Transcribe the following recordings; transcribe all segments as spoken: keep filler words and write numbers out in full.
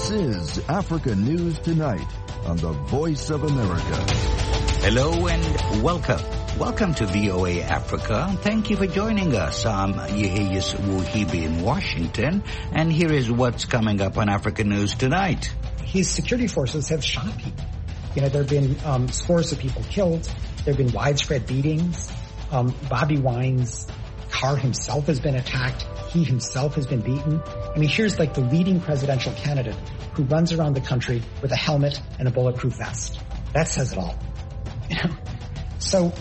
This is Africa News Tonight on the Voice of America. Hello and welcome. Welcome to V O A Africa. Thank you for joining us. I'm Yehias Wuhibi in Washington, and here is what's coming up on Africa News Tonight. His security forces have shot people. You know, there have been um, scores of people killed. There have been widespread beatings. Um, Bobby Wine's car himself has been attacked. He himself has been beaten. I mean, here's like the leading presidential candidate who runs around the country with a helmet and a bulletproof vest. That says it all. You know? So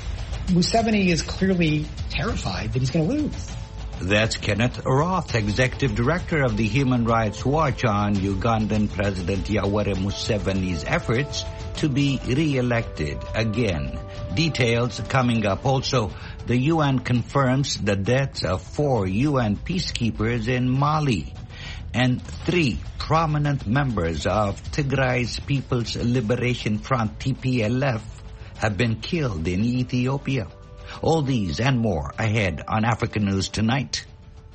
Museveni is clearly terrified that he's going to lose. That's Kenneth Roth, Executive Director of the Human Rights Watch, on Ugandan President Yoweri Museveni's efforts to be re-elected again. Details coming up. Also, the U N confirms the deaths of four U N peacekeepers in Mali. And three prominent members of Tigray's People's Liberation Front, T P L F, have been killed in Ethiopia. All these and more ahead on Africa News Tonight.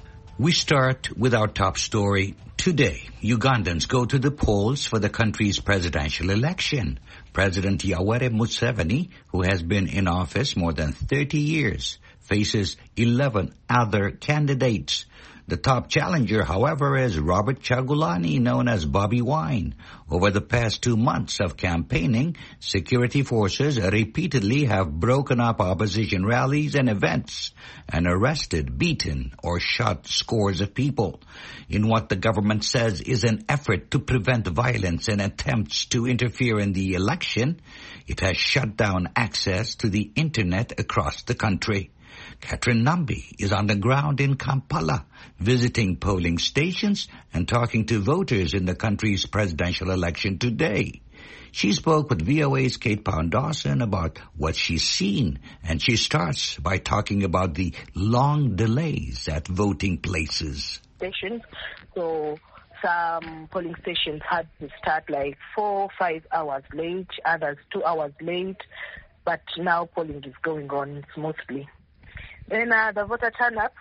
We start with our top story. Today, Ugandans go to the polls for the country's presidential election. President Yoweri Museveni, who has been in office more than thirty years, faces eleven other candidates. The top challenger, however, is Robert Kyagulanyi, known as Bobby Wine. Over the past two months of campaigning, security forces repeatedly have broken up opposition rallies and events and arrested, beaten, or shot scores of people in what the government says is an effort to prevent violence and attempts to interfere in the election. It has shut down access to the internet across the country. Catherine Nambi is on the ground in Kampala, visiting polling stations and talking to voters in the country's presidential election today. She spoke with V O A's Kate Pound-Dawson about what she's seen, and she starts by talking about the long delays at voting places. Stations, so some polling stations had to start like four, five hours late, others two hours late, but now polling is going on smoothly. Then uh, the voter turn-up,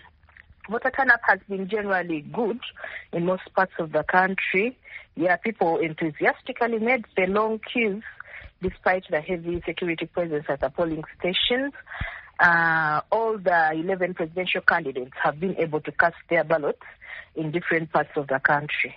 voter turn-up has been generally good in most parts of the country. Yeah, people enthusiastically made the long queues despite the heavy security presence at the polling stations. Uh, all the eleven presidential candidates have been able to cast their ballots in different parts of the country.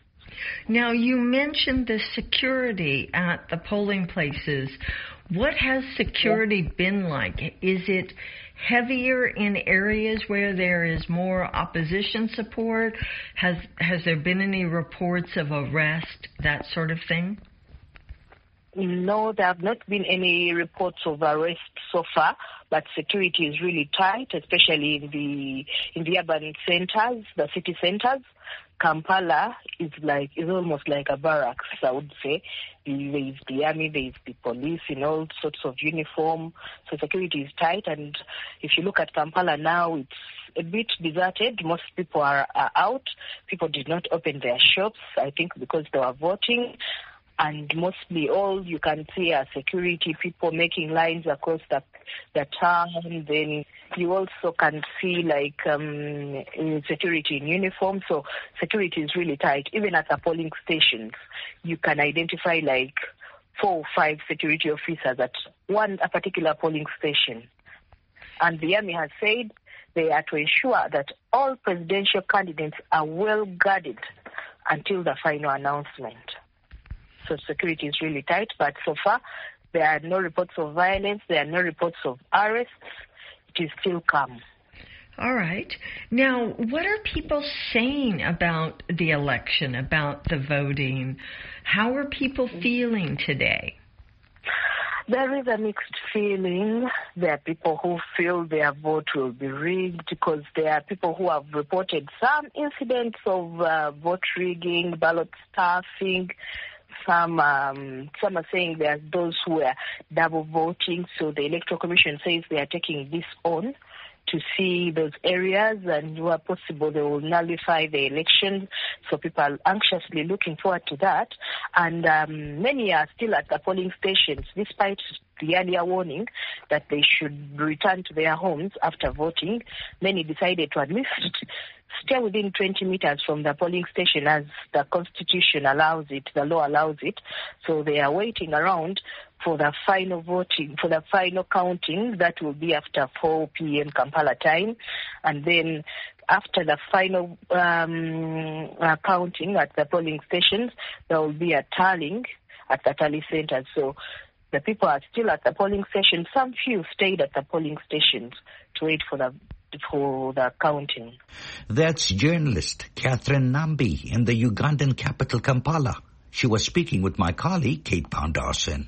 Now, you mentioned the security at the polling places. What has security been like? Is it heavier in areas where there is more opposition support? Has has there been any reports of arrest, that sort of thing? No, there have not been any reports of arrest so far, but security is really tight, especially in the in the urban centers, the city centers. Kampala is like is almost like a barracks, I would say. There is the army, there is the police in all sorts of uniform. So security is tight, and if you look at Kampala now, it's a bit deserted. Most people are, are out. People did not open their shops, I think, because they were voting. And mostly all you can see are security people making lines across the the town. Then you also can see like um, security in uniform. So security is really tight. Even at the polling stations, you can identify like four or five security officers at one a particular polling station. And the army has said they are to ensure that all presidential candidates are well guarded until the final announcement. So security is really tight, but so far there are no reports of violence, there are no reports of arrests. It is still calm. All right. Now, what are people saying about the election, about the voting? How are people feeling today? There is a mixed feeling. There are people who feel their vote will be rigged because there are people who have reported some incidents of uh, vote rigging, ballot stuffing. Some um, some are saying there are those who are double voting, so the Electoral Commission says they are taking this on to see those areas, and where possible they will nullify the election. So people are anxiously looking forward to that. And um, many are still at the polling stations, despite the earlier warning that they should return to their homes after voting, many decided to at least stay within twenty meters from the polling station as the Constitution allows it, the law allows it. So they are waiting around for the final voting, for the final counting. That will be after four p.m. Kampala time. And then after the final um, uh, counting at the polling stations, there will be a tallying at the tally centers. So the people are still at the polling station. Some few stayed at the polling stations to wait for the for the counting. That's journalist Catherine Nambi in the Ugandan capital Kampala. She was speaking with my colleague Kate Poundarson.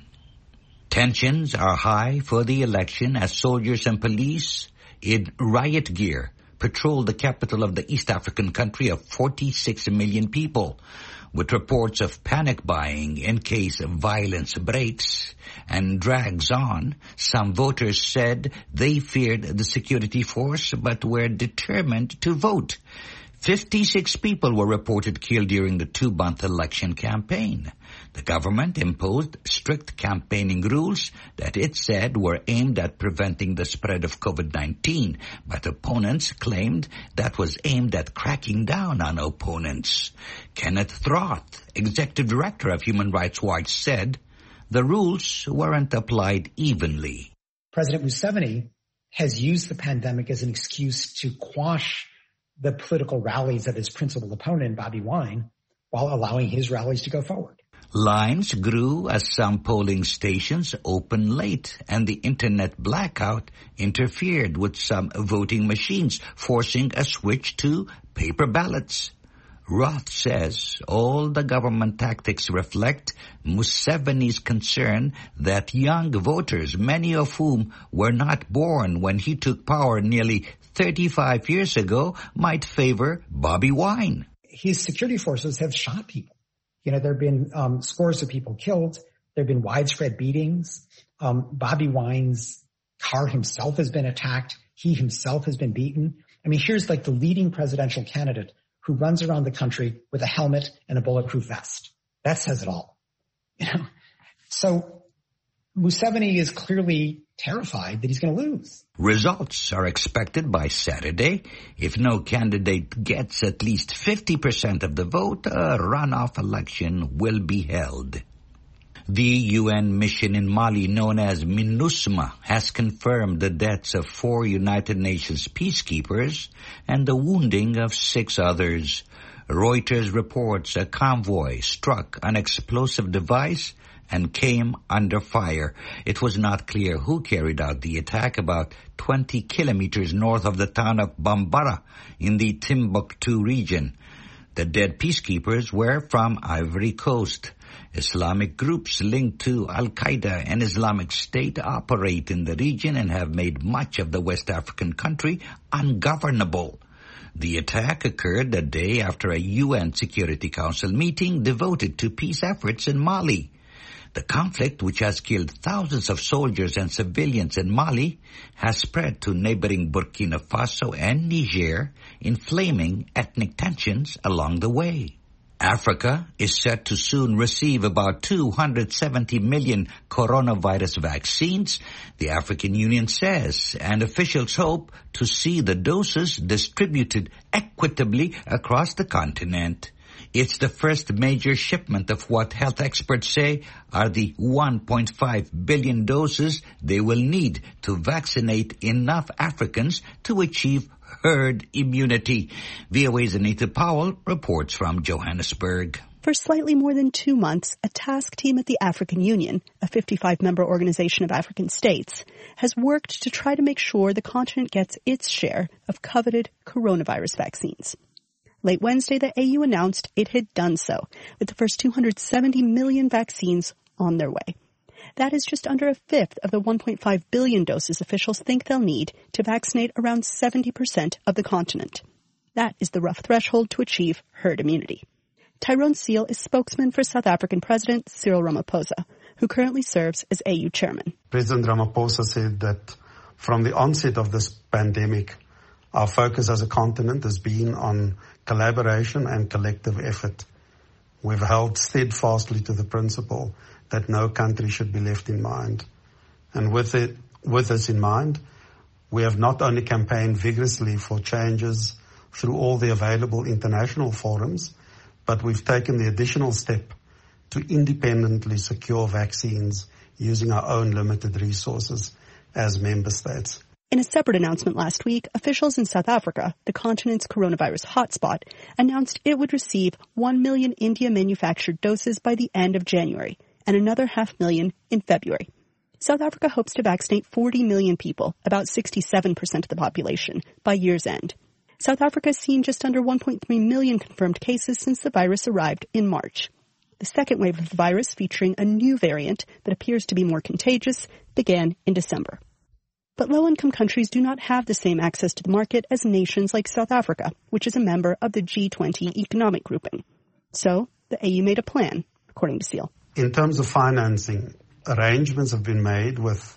Tensions are high for the election as soldiers and police in riot gear patrol the capital of the East African country of forty-six million people, with reports of panic buying in case violence breaks and drags on. Some voters said they feared the security force but were determined to vote. fifty-six people were reported killed during the two-month election campaign. The government imposed strict campaigning rules that it said were aimed at preventing the spread of COVID nineteen, but opponents claimed that was aimed at cracking down on opponents. Kenneth Roth, Executive Director of Human Rights Watch, said the rules weren't applied evenly. President Museveni has used the pandemic as an excuse to quash the political rallies of his principal opponent, Bobi Wine, while allowing his rallies to go forward. Lines grew as some polling stations opened late, and the internet blackout interfered with some voting machines, forcing a switch to paper ballots. Roth says all the government tactics reflect Museveni's concern that young voters, many of whom were not born when he took power nearly thirty-five years ago, might favor Bobi Wine. His security forces have shot people. You know, there have been um, scores of people killed. There have been widespread beatings. Um, Bobi Wine's car himself has been attacked. He himself has been beaten. I mean, here's like the leading presidential candidate who runs around the country with a helmet and a bulletproof vest. That says it all. You know, so Museveni is clearly terrified that he's going to lose. Results are expected by Saturday. If no candidate gets at least fifty percent of the vote, a runoff election will be held. The U N mission in Mali, known as MINUSMA, has confirmed the deaths of four United Nations peacekeepers and the wounding of six others. Reuters reports a convoy struck an explosive device and came under fire. It was not clear who carried out the attack about twenty kilometers north of the town of Bambara in the Timbuktu region. The dead peacekeepers were from Ivory Coast. Islamic groups linked to Al-Qaeda and Islamic State operate in the region and have made much of the West African country ungovernable. The attack occurred a day after a U N Security Council meeting devoted to peace efforts in Mali. The conflict, which has killed thousands of soldiers and civilians in Mali, has spread to neighboring Burkina Faso and Niger, inflaming ethnic tensions along the way. Africa is set to soon receive about two hundred seventy million coronavirus vaccines, the African Union says, and officials hope to see the doses distributed equitably across the continent. It's the first major shipment of what health experts say are the one point five billion doses they will need to vaccinate enough Africans to achieve herd immunity. V O A's Anita Powell reports from Johannesburg. For slightly more than two months, a task team at the African Union, a fifty-five member organization of African states, has worked to try to make sure the continent gets its share of coveted coronavirus vaccines. Late Wednesday, the A U announced it had done so, with the first two hundred seventy million vaccines on their way. That is just under a fifth of the one point five billion doses officials think they'll need to vaccinate around seventy percent of the continent. That is the rough threshold to achieve herd immunity. Tyrone Seal is spokesman for South African President Cyril Ramaphosa, who currently serves as A U chairman. President Ramaphosa said that from the onset of this pandemic, our focus as a continent has been on collaboration and collective effort. We've held steadfastly to the principle that no country should be left in mind. And with it, with this in mind, we have not only campaigned vigorously for changes through all the available international forums, but we've taken the additional step to independently secure vaccines using our own limited resources as member states. In a separate announcement last week, officials in South Africa, the continent's coronavirus hotspot, announced it would receive one million India-manufactured doses by the end of January and another half million in February. South Africa hopes to vaccinate forty million people, about sixty-seven percent of the population, by year's end. South Africa has seen just under one point three million confirmed cases since the virus arrived in March. The second wave of the virus, featuring a new variant that appears to be more contagious, began in December. But low-income countries do not have the same access to the market as nations like South Africa, which is a member of the G twenty economic grouping. So, the A U made a plan, according to Seal. In terms of financing, arrangements have been made with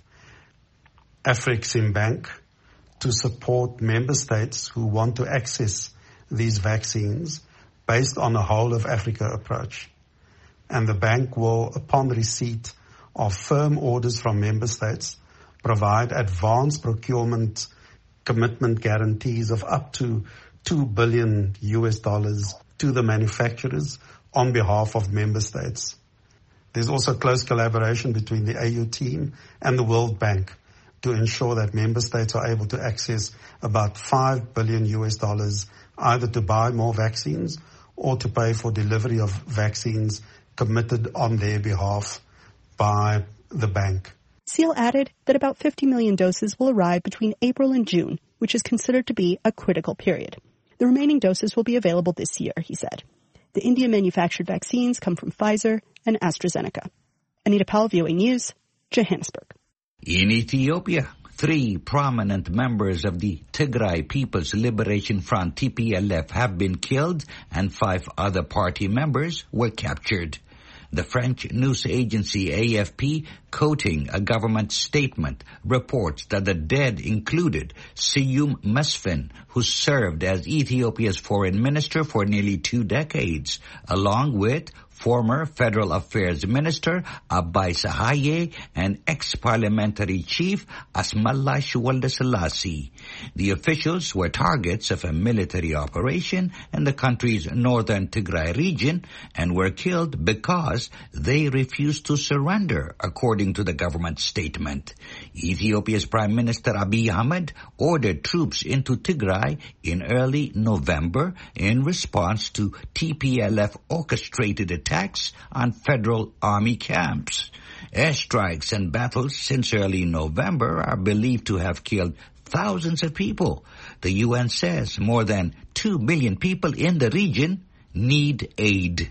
Afreximbank to support member states who want to access these vaccines based on a whole-of-Africa approach. And the bank will, upon receipt of firm orders from member states, provide advanced procurement commitment guarantees of up to two billion U S dollars to the manufacturers on behalf of member states. There's also close collaboration between the A U team and the World Bank to ensure that member states are able to access about five billion U S dollars either to buy more vaccines or to pay for delivery of vaccines committed on their behalf by the bank. Seal added that about fifty million doses will arrive between April and June, which is considered to be a critical period. The remaining doses will be available this year, he said. The India-manufactured vaccines come from Pfizer and AstraZeneca. Anita Powell, V O A News, Johannesburg. In Ethiopia, three prominent members of the Tigray People's Liberation Front, T P L F, have been killed and five other party members were captured. The French news agency A F P, quoting a government statement, reports that the dead included Seyum Mesfin, who served as Ethiopia's foreign minister for nearly two decades, along with former Federal Affairs Minister Abai Sahaye and ex-parliamentary chief Asmalash Waldesselassie. The officials were targets of a military operation in the country's northern Tigray region and were killed because they refused to surrender, according to the government statement. Ethiopia's Prime Minister Abiy Ahmed ordered troops into Tigray in early November in response to T P L F-orchestrated attacks on federal army camps. Airstrikes and battles since early November are believed to have killed thousands of people. The U N says more than two million people in the region need aid.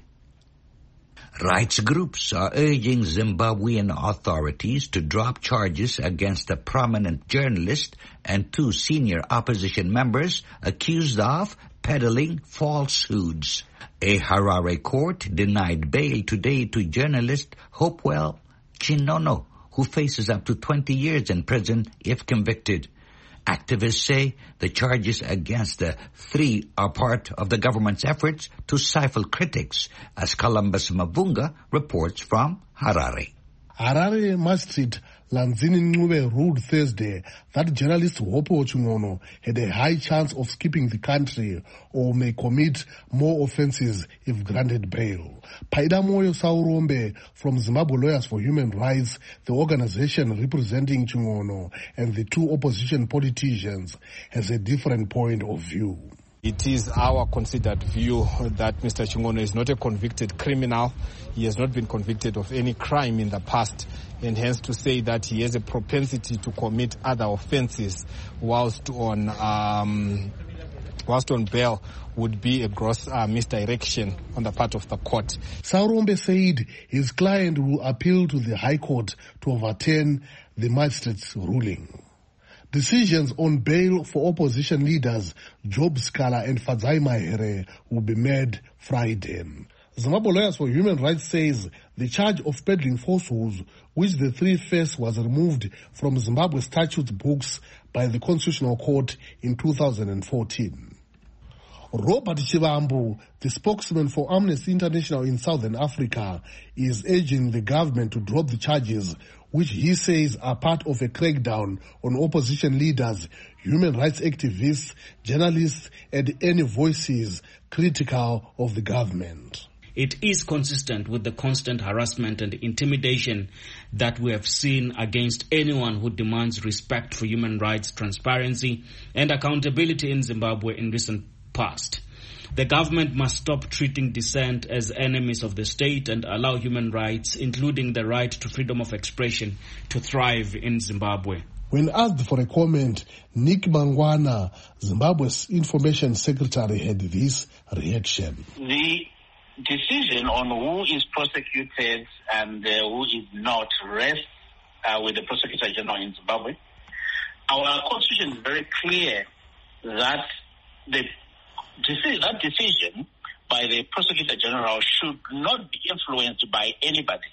Rights groups are urging Zimbabwean authorities to drop charges against a prominent journalist and two senior opposition members accused of peddling falsehoods. A Harare court denied bail today to journalist Hopewell Chinono, who faces up to twenty years in prison if convicted. Activists say the charges against the three are part of the government's efforts to stifle critics, as Columbus Mavunga reports from Harare. Harare Magistrate Lanzini Ncube ruled Thursday that journalist Hopewell Chinono had a high chance of escaping the country or may commit more offenses if granted bail. Paidamoyo Saurombe from Zimbabwe Lawyers for Human Rights, the organization representing Chinono and the two opposition politicians, has a different point of view. It is our considered view that Mister Chinono is not a convicted criminal. He has not been convicted of any crime in the past, and hence to say that he has a propensity to commit other offenses whilst on um, whilst on bail would be a gross uh, misdirection on the part of the court. Saurombe said his client will appeal to the High Court to overturn the magistrate's ruling. Decisions on bail for opposition leaders Job Scala and Fadzai Mahere will be made Friday. Zimbabwe Lawyers for Human Rights says the charge of peddling falsehoods, which the three face, was removed from Zimbabwe statute books by the Constitutional Court in two thousand fourteen. Robert Chivambu, the spokesman for Amnesty International in Southern Africa, is urging the government to drop the charges which he says are part of a crackdown on opposition leaders, human rights activists, journalists, and any voices critical of the government. It is consistent with the constant harassment and intimidation that we have seen against anyone who demands respect for human rights, transparency, and accountability in Zimbabwe in recent past. The government must stop treating dissent as enemies of the state and allow human rights, including the right to freedom of expression, to thrive in Zimbabwe. When asked for a comment, Nick Mangwana, Zimbabwe's information secretary, had this reaction. The decision on who is prosecuted and uh, who is not rests uh, with the Prosecutor General in Zimbabwe. Our constitution is very clear that the decision, that decision by the Prosecutor General should not be influenced by anybody.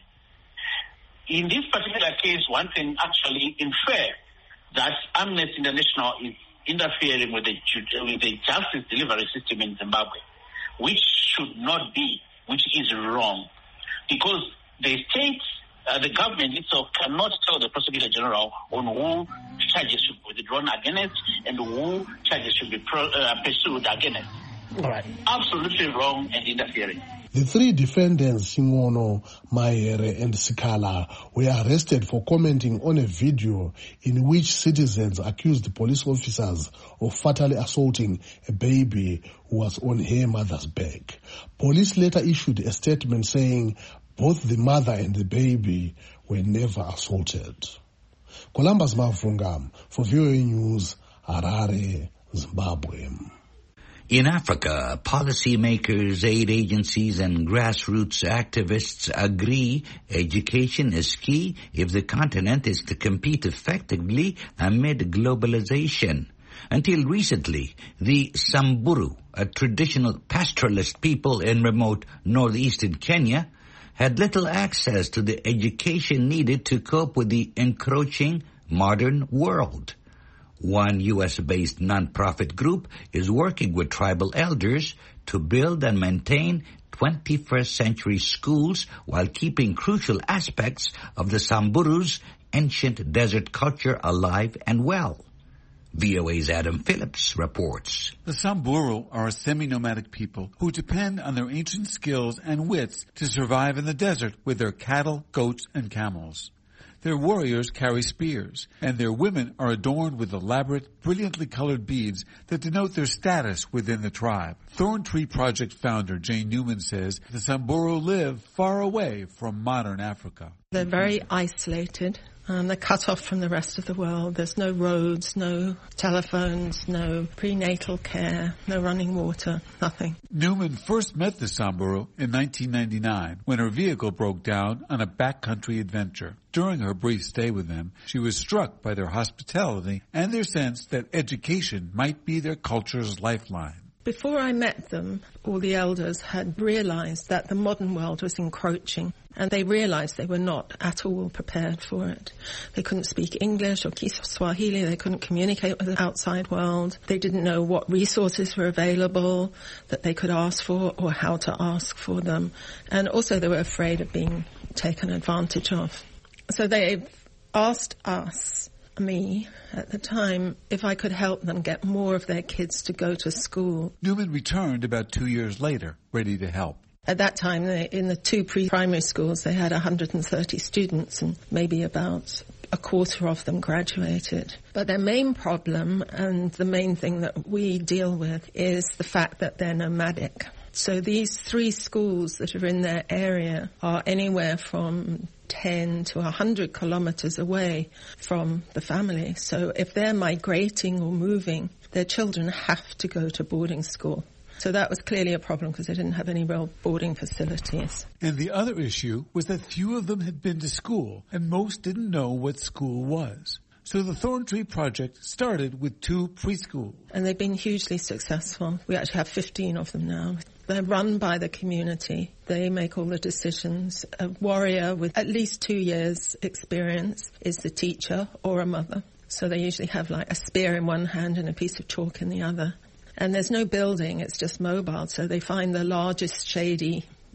In this particular case, one can actually infer that Amnesty International is interfering with the, with the justice delivery system in Zimbabwe, which should not be, which is wrong. Because the state, uh, the government itself cannot tell the Prosecutor General on who charges should be withdrawn against and who charges should be pro, uh, pursued against. All right. Absolutely wrong and interfering. The three defendants, Singono, Mahere, and Sikala, were arrested for commenting on a video in which citizens accused police officers of fatally assaulting a baby who was on her mother's back. Police later issued a statement saying both the mother and the baby were never assaulted. Columbus Mavungam for V O A News, Harare, Zimbabwe. In Africa, policymakers, aid agencies, and grassroots activists agree education is key if the continent is to compete effectively amid globalization. Until recently, the Samburu, a traditional pastoralist people in remote northeastern Kenya, had little access to the education needed to cope with the encroaching modern world. One U S-based nonprofit group is working with tribal elders to build and maintain twenty-first century schools while keeping crucial aspects of the Samburu's ancient desert culture alive and well. V O A's Adam Phillips reports. The Samburu are a semi-nomadic people who depend on their ancient skills and wits to survive in the desert with their cattle, goats, and camels. Their warriors carry spears, and their women are adorned with elaborate, brilliantly colored beads that denote their status within the tribe. Thorn Tree Project founder Jane Newman says the Samburu live far away from modern Africa. They're very isolated. Um, they're cut off from the rest of the world. There's no roads, no telephones, no prenatal care, no running water, nothing. Newman first met the Samburu in nineteen ninety-nine when her vehicle broke down on a backcountry adventure. During her brief stay with them, she was struck by their hospitality and their sense that education might be their culture's lifeline. Before I met them, all the elders had realized that the modern world was encroaching, and they realized they were not at all prepared for it. They couldn't speak English or Kiswahili. They couldn't communicate with the outside world. They didn't know what resources were available that they could ask for or how to ask for them. And also they were afraid of being taken advantage of. So they asked us, me at the time, if I could help them get more of their kids to go to school. Newman returned about two years later, ready to help. At that time, they, in the two pre-primary schools, they had one hundred thirty students, and maybe about a quarter of them graduated. But their main problem, and the main thing that we deal with, is the fact that they're nomadic. So these three schools that are in their area are anywhere from ten to one hundred kilometers away from the family. So if they're migrating or moving, their children have to go to boarding school. So that was clearly a problem because they didn't have any real boarding facilities. And the other issue was that few of them had been to school, and most didn't know what school was. So the Thorn Tree Project started with two preschools. And they've been hugely successful. We actually have fifteen of them now. They're run by the community. They make all the decisions. A warrior with at least two years experience is the teacher or a mother. So they usually have like a spear in one hand and a piece of chalk in the other. And there's no building, it's just mobile. So they find the largest shady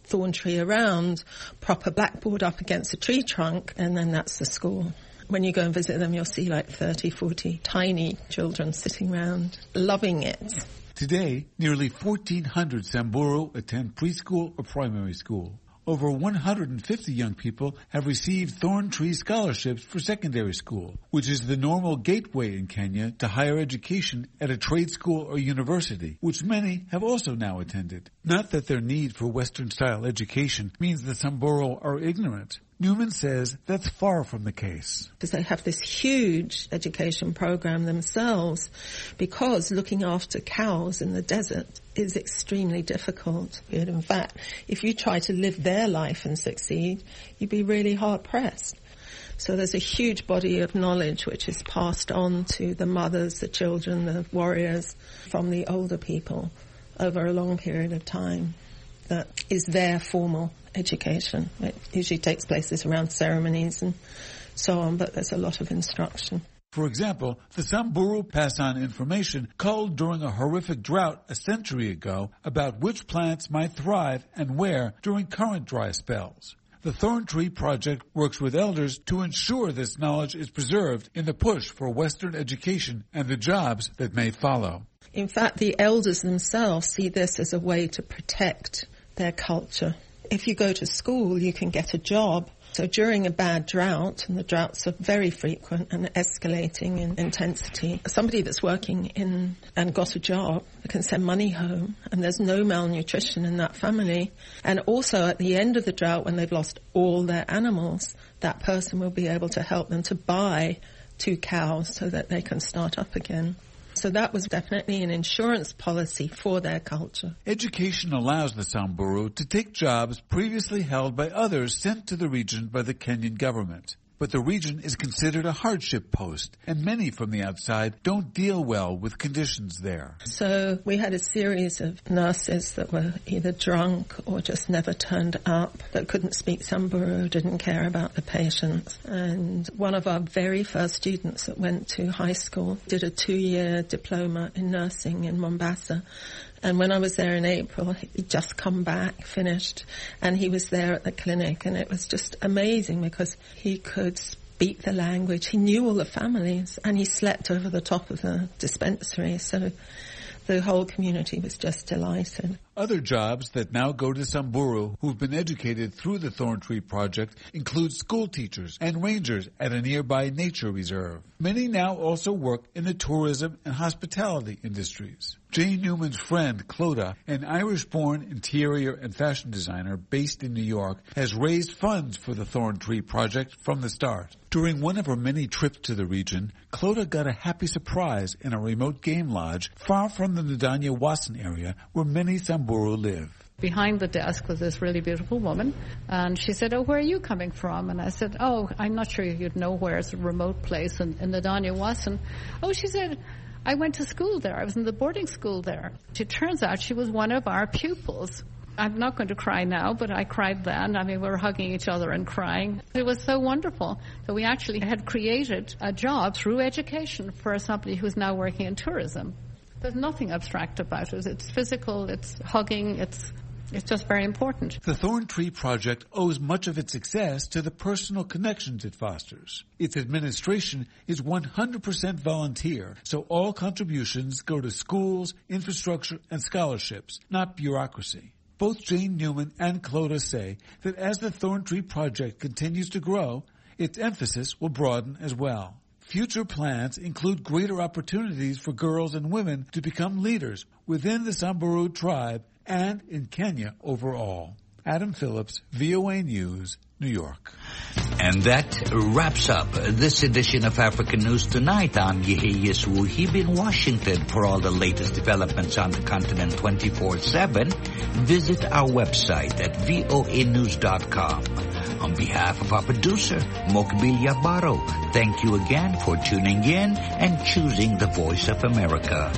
thorn tree around, proper blackboard up against a tree trunk, and then that's the school. When you go and visit them, you'll see like thirty, forty tiny children sitting around, loving it. Today, nearly fourteen hundred Samburu attend preschool or primary school. Over one hundred fifty young people have received Thorn Tree scholarships for secondary school, which is the normal gateway in Kenya to higher education at a trade school or university, which many have also now attended. Not that their need for Western-style education means the Samburu are ignorant. Newman says that's far from the case. Because they have this huge education program themselves, because looking after cows in the desert is extremely difficult. In fact, if you try to live their life and succeed, you'd be really hard-pressed. So there's a huge body of knowledge which is passed on to the mothers, the children, the warriors from the older people over a long period of time. That is their formal education. It usually takes place around ceremonies and so on, but there's a lot of instruction. For example, the Samburu pass on information culled during a horrific drought a century ago about which plants might thrive and where during current dry spells. The Thorn Tree Project works with elders to ensure this knowledge is preserved in the push for Western education and the jobs that may follow. In fact, the elders themselves see this as a way to protect their culture. If you go to school, you can get a job. So during a bad drought, and the droughts are very frequent and escalating in intensity, somebody that's working in and got a job can send money home, and there's no malnutrition in that family. And also at the end of the drought, when they've lost all their animals, that person will be able to help them to buy two cows so that they can start up again. So that was definitely an insurance policy for their culture. Education allows the Samburu to take jobs previously held by others sent to the region by the Kenyan government. But the region is considered a hardship post, and many from the outside don't deal well with conditions there. So we had a series of nurses that were either drunk or just never turned up, that couldn't speak Samburu, didn't care about the patients. And one of our very first students that went to high school did a two-year diploma in nursing in Mombasa. And when I was there in April, he'd just come back, finished, and he was there at the clinic, and it was just amazing because he could speak the language. He knew all the families, and he slept over the top of the dispensary, so the whole community was just delighted. Other jobs that now go to Samburu who've been educated through the Thorn Tree Project include school teachers and rangers at a nearby nature reserve. Many now also work in the tourism and hospitality industries. Jane Newman's friend, Clodagh, an Irish-born interior and fashion designer based in New York, has raised funds for the Thorn Tree Project from the start. During one of her many trips to the region, Clodagh got a happy surprise in a remote game lodge far from the Ndanya Wasan area where many Samburu live. Behind the desk was this really beautiful woman, and she said, "Oh, where are you coming from?" And I said, "Oh, I'm not sure you'd know where. It's a remote place in, in Ndanya Wasan." Oh, she said, "I went to school there. I was in the boarding school there." It turns out she was one of our pupils. I'm not going to cry now, but I cried then. I mean, we were hugging each other and crying. It was so wonderful that we actually had created a job through education for somebody who's now working in tourism. There's nothing abstract about it. It's physical, it's hugging, it's it's just very important. The Thorn Tree Project owes much of its success to the personal connections it fosters. Its administration is one hundred percent volunteer, so all contributions go to schools, infrastructure, and scholarships, not bureaucracy. Both Jane Newman and Clodagh say that as the Thorn Tree Project continues to grow, its emphasis will broaden as well. Future plans include greater opportunities for girls and women to become leaders within the Samburu tribe and in Kenya overall. Adam Phillips, V O A News, New York. And that wraps up this edition of African News Tonight. I'm Yehiyas Wuhib in Washington. For all the latest developments on the continent twenty-four seven, visit our website at voa news dot com. On behalf of our producer, Mokbil Yabaro, thank you again for tuning in and choosing the Voice of America.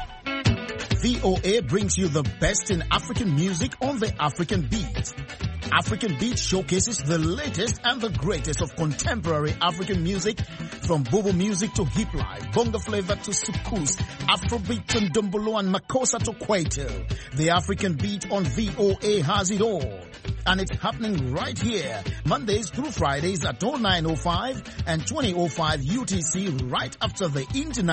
V O A brings you the best in African music on the African beat. African Beat showcases the latest and the greatest of contemporary African music, from Bobo music to hip life, bongo flavor to soukous, Afrobeat to Ndombolo and Makossa to Kwaito. The African Beat on V O A has it all. And it's happening right here, Mondays through Fridays at oh nine oh five and twenty oh five U T C, right after the international